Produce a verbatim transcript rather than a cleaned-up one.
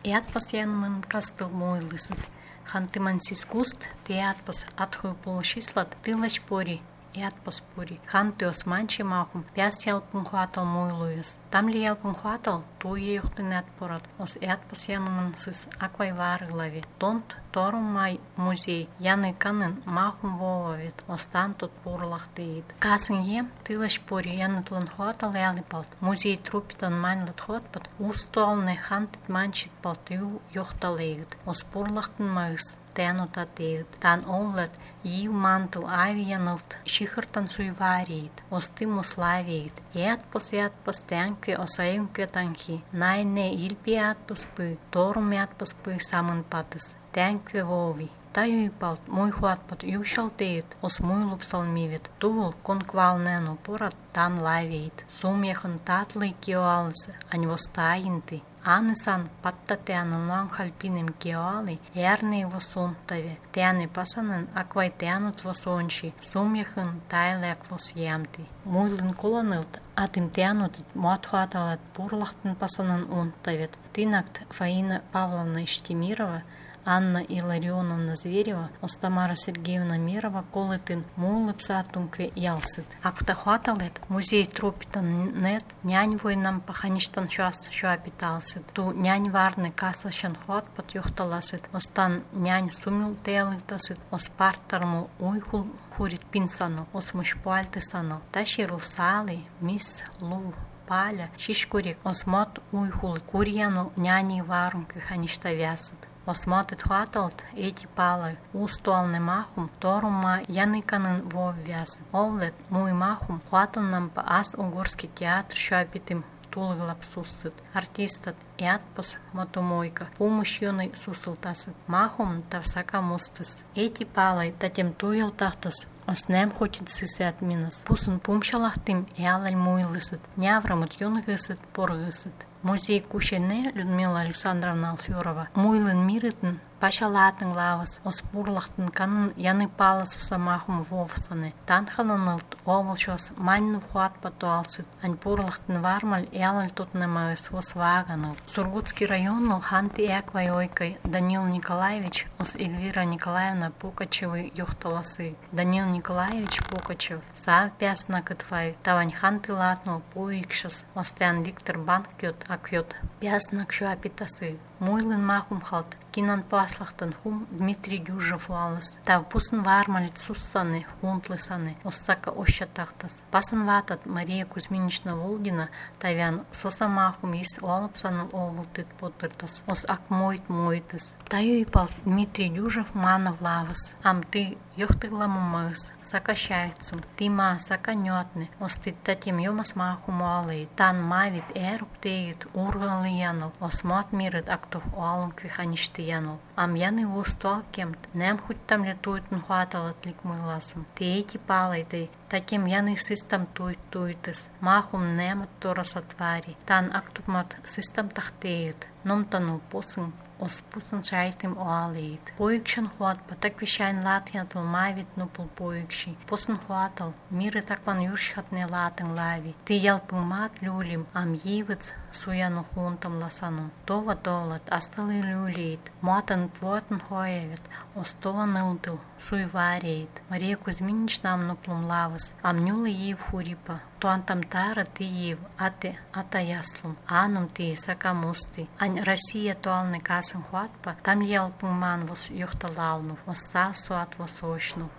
Eatpas jännän kastul muilliset. Hantiman siis kust, teatpas athui pulshislat tilash pori. Eatpas puri. Hantios manchi mahum. Pias jalpun huatal muilujas. Tamli jalpun huatal tuije johtin atporat. Os eatpas jännän siis akvai vaarglavi. Tont torumai musei. Jani kanen mahum vovavit. Os tantut purlahtiit. Kasin jem tilash pori jännetlan huatal jäälipalt. Musei trupitan mainlat huatpat. Ustolne hantit manchit palt ju johtaleigit. Os purlahtin mais. Teenotateet. Tän ollet jiu mantel aivianalt shihertan suivariit. Ostimus laviit. Jätpos jätpos tänkö osajunkö tanki. Näin ne ilpi jätpos py. Torum jätpos py saman patas. Tänkö vovi. Tajuypalt mui huatpat juusalteet os muilupsalmivit. Tuvul kon kvalnenu porat tan laviit. Sumjehan tatlai kioalse anvostainti. Anisan pattateanan lanhalpinem kioali järni vosuntavi. Teani pasanen akvai teanut vosonshi. Sumjehan tailek vosjämti. Muilin kolonilt atim teanut muathuatalat purlahten pasanen untavit. Tinakt Faina Pavlovna Iштемирова, Анна Илларионовна Зверева, Остамара Сергеевна Мирова, колытын мулыпсатункве ялсыт. Акта хваталет музей тропитан нет, нянь войнам пахаништан шас шуапиталсыт. Ту нянь варны касашан хватпат юхталасыт. Остан нянь сумил теалытасыт. Ос партарму уйхул хурит пинсанал. Ос мышпуальты санал. Таширул салы, мис, лу. Паля, шишкурик, осмот уйхул, курьяну няни варункве хаништавясыт. Осмотит хваталт эти палы устуалны махум, торума яныканын воввяс. Овлет муй махум хватал нам по ас угорский театр шапитым тулыглап суссыт. Артистат эатпас мотомойка, помощь юной сусылтасыт. Махум тавсака мустыс. Эти палы татем туил тахтас. Оснем хотит сысят минас. Пусын пумшалахтым ялаль муйлысыт. Няврамут юнгысыт поргысыт. Музей Кущене Людмила Александровна Алферова. Муйлын мирытын пашалатын лавас. Оспурлахтын канын яны пала сусамахум вовсаны. Танхананылт овылшос манны вхуат патуалсыт. Ань пурлахтын вармаль ялаль тутнемагыс восваганыл. Сургутский районныл ханты эквай ойкой Данил Николаевич ос Эльвира Николаевна Покачевы юхталасы. Данил Николаевич Покачев. Сав пясна кытвай. Тавань ханты латнул поикшас. Остян Виктор Банкет акьот. Пясна кшуапитасы. Муйлын махум халт. Кинан паслахтан хум Дмитрий Дюжев валас. Тав пусын вармалит суссаны, хунтлысаны, оссака ощатахтас. Пасан ватат Мария Кузьминична Волгина, тавян соса махум ис олапсаныл овылтыт потыртас. Ос ак мойт мойтас. Таю и пал Дмитрий Дюжев мана влавас. Ам ты йохтыгламу мыс, сакащайцум. Ты ма саканьотны, ос ты татим йомас махум алый. Тан мавит эруп теет, ургалы яныл, ос мат мирит актух уалум квиханишты янул. Ам яны устуал кемт, нем хоть там летуйтын хуаталат лик мыласым. Ты эти палай ты, таким яны систам туйт туйтыс. Махум немат торас отвари. Тан актух мат систам тахтеет. Ном танул посын. Ос пусын шайтым уалеет. Поикшен хуат, патак вещайн латьятл мавит нупул поикши. Посын хуатал, миры такван юршхатне латын лави. Ты ялпын мат люлим, ам йивыц суяну хунтам ласану. Това долат, асталы люлеет. Матан твотын хоевит, остова нылтыл, суй вареет. Мария Кузьминична ам нуплум лавас, ам нюлы ев хурипа. Туантам тара ты ев, ате ата яслум. Анум ты сакамусты. Ань Россия туалны касым хуатпа, там ялпын ман вос юхталалну, вос сасу от вос ошну.